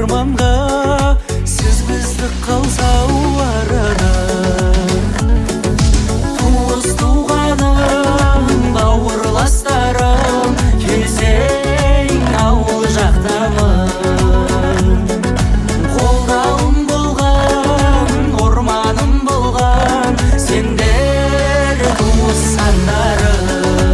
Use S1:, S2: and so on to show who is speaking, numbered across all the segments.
S1: арманға, сіз бізді қалсау арада. Туыс туғаным, бауырластарым, келсең ауыл жақтамын. Қолдауым болған, орманым болған, сендер туысқандарым.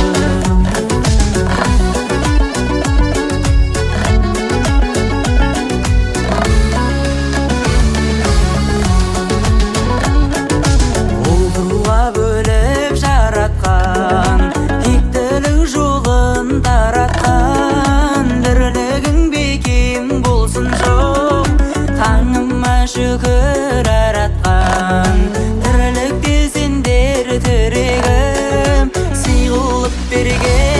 S1: Бөліп жаратқан, тектілік жолын таратқан, бірлігің бекем болсын жоқ, таңыма шүкір аратқан. Тірлікте сендер тірегім, сый қылып берген